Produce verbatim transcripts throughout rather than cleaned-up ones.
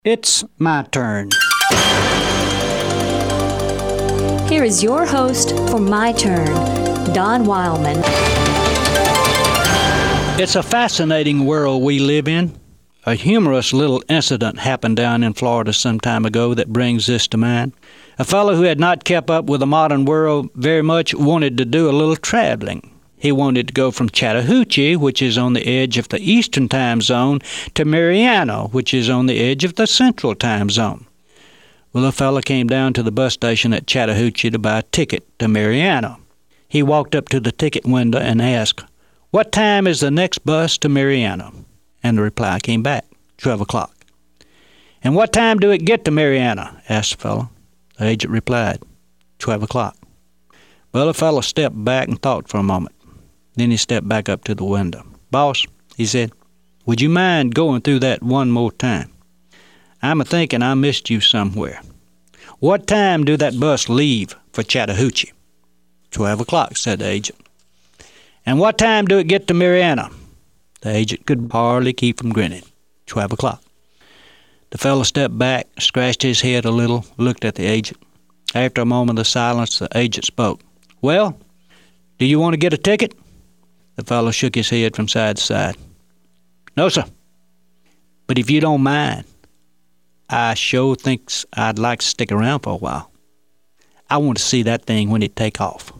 It's my turn. Here is your host for My Turn, Don Wildman. It's a fascinating world we live in. A humorous little incident happened down in Florida some time ago that brings this to mind. A fellow who had not kept up with the modern world very much wanted to do a little traveling. He wanted to go from Chattahoochee, which is on the edge of the Eastern Time Zone, to Marianna, which is on the edge of the Central Time Zone. Well, the fellow came down to the bus station at Chattahoochee to buy a ticket to Marianna. He walked up to the ticket window and asked, "What time is the next bus to Marianna?" And the reply came back, twelve o'clock. "And what time do it get to Marianna?" asked the fellow. The agent replied, twelve o'clock. Well, the fellow stepped back and thought for a moment. Then he stepped back up to the window. "Boss," he said, "would you mind going through that one more time? I'm a-thinking I missed you somewhere. What time do that bus leave for Chattahoochee?" Twelve o'clock, said the agent. "And what time do it get to Marianna?" The agent could hardly keep from grinning. Twelve o'clock. The fellow stepped back, scratched his head a little, looked at the agent. After a moment of silence, the agent spoke. "Well, do you want to get a ticket?" The fellow shook his head from side to side. "No, sir. But if you don't mind, I sure thinks I'd like to stick around for a while. I want to see that thing when it take off."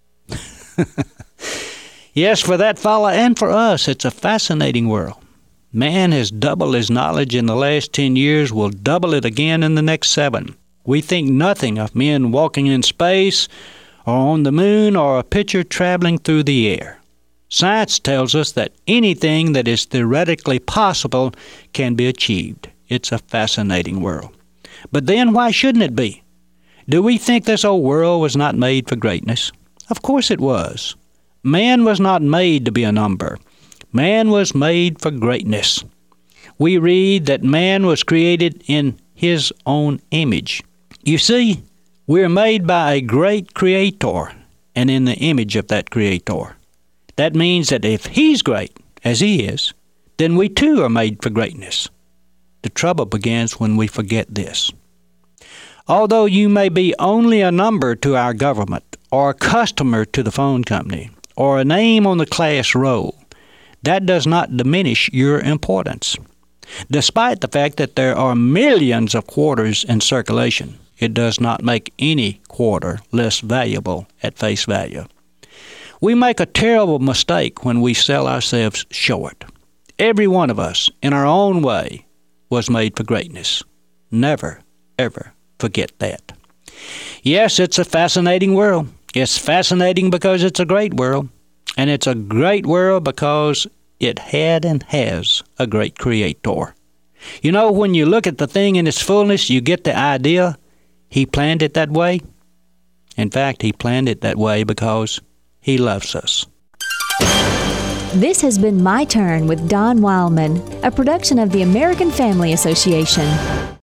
Yes, for that fella and for us, it's a fascinating world. Man has doubled his knowledge in the last ten years, will double it again in the next seven. We think nothing of men walking in space or on the moon or a pitcher traveling through the air. Science tells us that anything that is theoretically possible can be achieved. It's a fascinating world. But then why shouldn't it be? Do we think this old world was not made for greatness? Of course it was. Man was not made to be a number. Man was made for greatness. We read that man was created in his own image. You see, we're made by a great creator and in the image of that creator. That means that if he's great, as he is, then we too are made for greatness. The trouble begins when we forget this. Although you may be only a number to our government, or a customer to the phone company, or a name on the class roll, that does not diminish your importance. Despite the fact that there are millions of quarters in circulation, it does not make any quarter less valuable at face value. We make a terrible mistake when we sell ourselves short. Every one of us, in our own way, was made for greatness. Never, ever forget that. Yes, it's a fascinating world. It's fascinating because it's a great world. And it's a great world because it had and has a great creator. You know, when you look at the thing in its fullness, you get the idea he planned it that way. In fact, he planned it that way because he loves us. This has been My Turn with Don Wildman, a production of the American Family Association.